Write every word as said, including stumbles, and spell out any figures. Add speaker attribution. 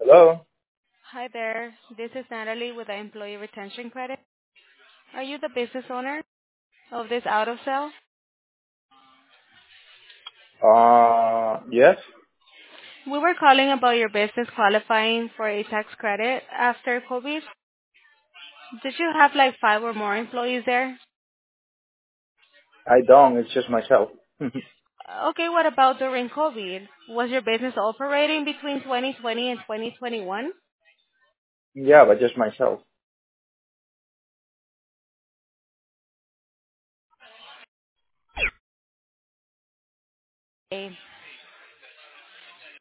Speaker 1: Hello.
Speaker 2: Hi there. This is Natalie with the Employee Retention Credit. Are you the business owner of this auto sale?
Speaker 1: Uh, yes.
Speaker 2: We were calling about your business qualifying for a tax credit after COVID. Did you have like five or more employees there?
Speaker 1: I don't. It's just myself.
Speaker 2: Okay, what about during COVID? Was your business operating between twenty twenty and twenty twenty-one?
Speaker 1: Yeah, but just myself.